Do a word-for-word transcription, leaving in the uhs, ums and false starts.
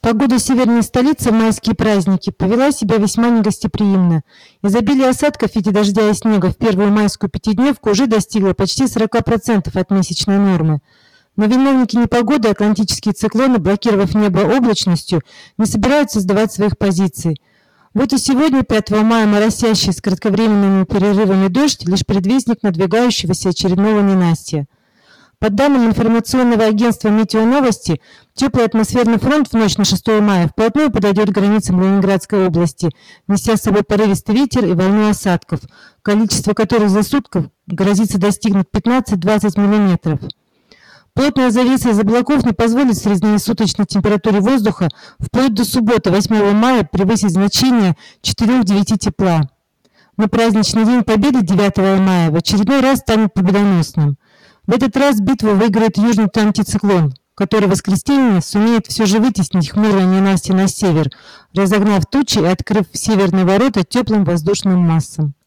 Погода северной столицы в майские праздники повела себя весьма негостеприимно. Изобилие осадков в виде дождя и снега в первую майскую пятидневку уже достигло почти сорок процентов от месячной нормы. Но виновники непогоды, атлантические циклоны, блокировав небо облачностью, не собираются сдавать своих позиций. Вот и сегодня, пятого мая, моросящий с кратковременными перерывами дождь – лишь предвестник надвигающегося очередного ненастья. По данным информационного агентства «Метеоновости», теплый атмосферный фронт в ночь на шестое мая вплотную подойдет к границам Ленинградской области, неся с собой порывистый ветер и волну осадков, количество которых за сутки грозится достигнуть пятнадцать-двадцать миллиметров. Плотная завеса из облаков не позволит среднесуточной температуре воздуха вплоть до субботы, восьмого мая, превысить значение четыре-девять тепла. Но праздничный день Победы, девятого мая, в очередной раз станет победоносным. В этот раз битву выиграет южный антициклон, который в воскресенье сумеет все же вытеснить хмурое ненастье на север, разогнав тучи и открыв северные ворота теплым воздушным массам.